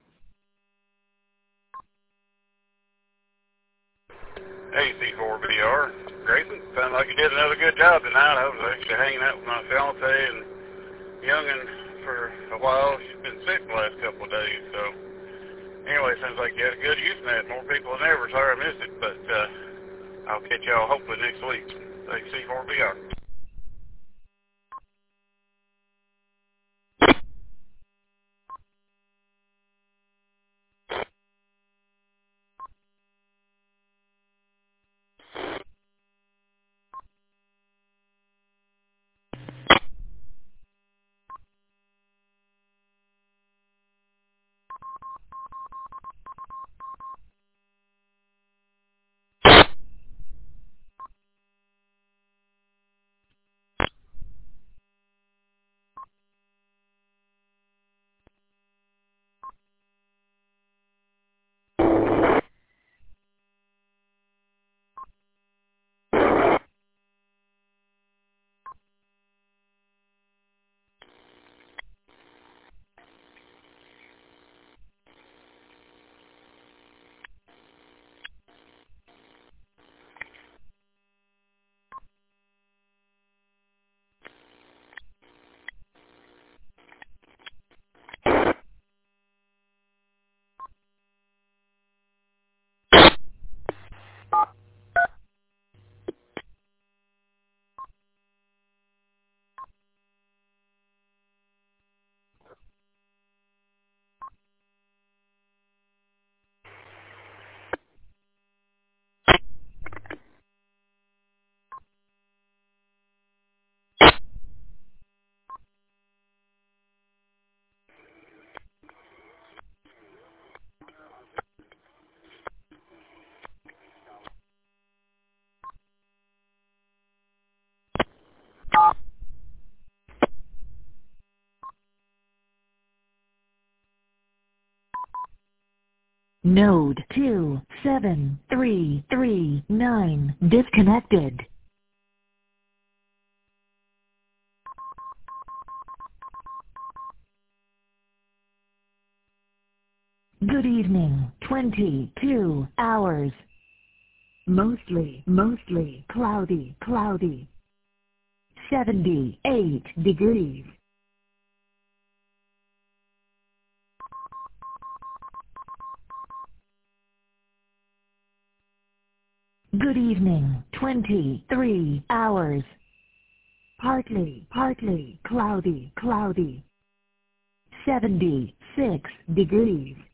Hey, C four B R. Grayson, sounded like you did another good job tonight. I was actually hanging out with my fiance and youngin' for a while. She's been sick the last couple of days, so anyway, sounds like you had a good YouthNet. More people than ever. Sorry I missed it, but uh, I'll catch y'all hopefully next week. Thanks, C four B R. Node two seven three three nine disconnected. Good evening, twenty-two hours. Mostly, mostly cloudy, cloudy. seventy-eight degrees. Good evening, twenty-three hours. Partly, partly cloudy, cloudy. seventy-six degrees.